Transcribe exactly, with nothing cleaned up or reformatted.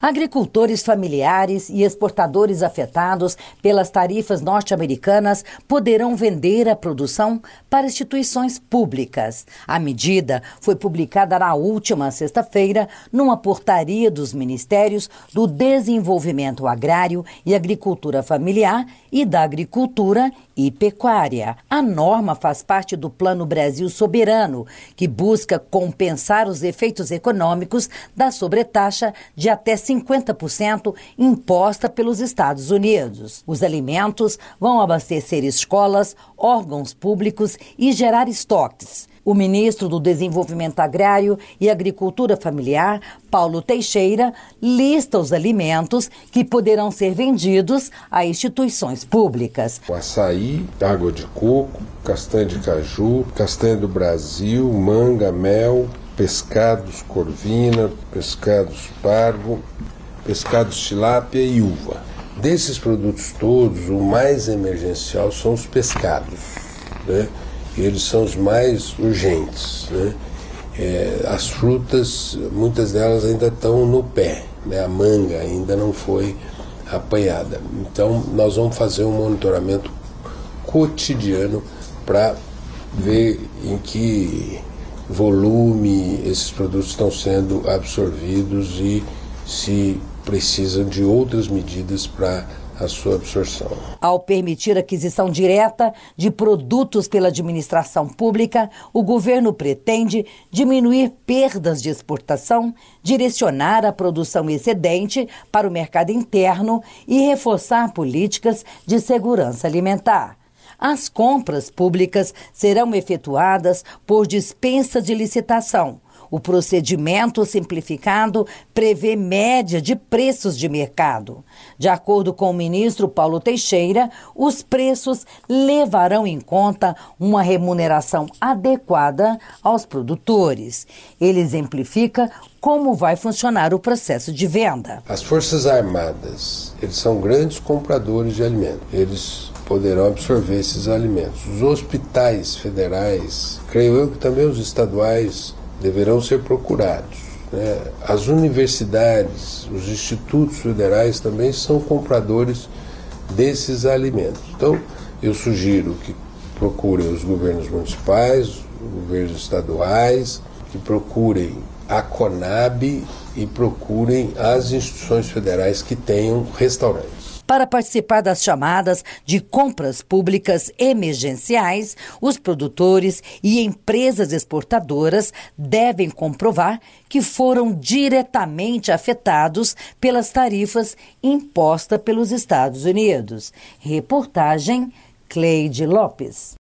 Agricultores familiares e exportadores afetados pelas tarifas norte-americanas poderão vender a produção para instituições públicas. A medida foi publicada na última sexta-feira numa portaria dos Ministérios do Desenvolvimento Agrário e Agricultura Familiar e da Agricultura e Pecuária. A norma faz parte do Plano Brasil Soberano, que busca compensar os efeitos econômicos da sobretaxa de até cinquenta por cento imposta pelos Estados Unidos. Os alimentos vão abastecer escolas, órgãos públicos e gerar estoques. O ministro do Desenvolvimento Agrário e Agricultura Familiar, Paulo Teixeira, lista os alimentos que poderão ser vendidos a instituições públicas. O açaí, água de coco, castanha de caju, castanha do Brasil, manga, mel, pescados corvina, pescados pargo, pescados tilápia e uva. Desses produtos todos, o mais emergencial são os pescados, né? Eles são os mais urgentes, né? É, as frutas, muitas delas ainda estão no pé, né? A manga ainda não foi apanhada. Então, nós vamos fazer um monitoramento cotidiano para ver em que volume esses produtos estão sendo absorvidos e se precisam de outras medidas para a sua absorção. Ao permitir a aquisição direta de produtos pela administração pública, o governo pretende diminuir perdas de exportação, direcionar a produção excedente para o mercado interno e reforçar políticas de segurança alimentar. As compras públicas serão efetuadas por dispensa de licitação. O procedimento simplificado prevê média de preços de mercado. De acordo com o ministro Paulo Teixeira, os preços levarão em conta uma remuneração adequada aos produtores. Ele exemplifica como vai funcionar o processo de venda. As Forças Armadas, eles são grandes compradores de alimentos. Eles poderão absorver esses alimentos. Os hospitais federais, creio eu que também os estaduais, deverão ser procurados, né? As universidades, os institutos federais também são compradores desses alimentos. Então, eu sugiro que procurem os governos municipais, os governos estaduais, que procurem a CONAB e procurem as instituições federais que tenham restaurantes. Para participar das chamadas de compras públicas emergenciais, os produtores e empresas exportadoras devem comprovar que foram diretamente afetados pelas tarifas impostas pelos Estados Unidos. Reportagem Cleide Lopes.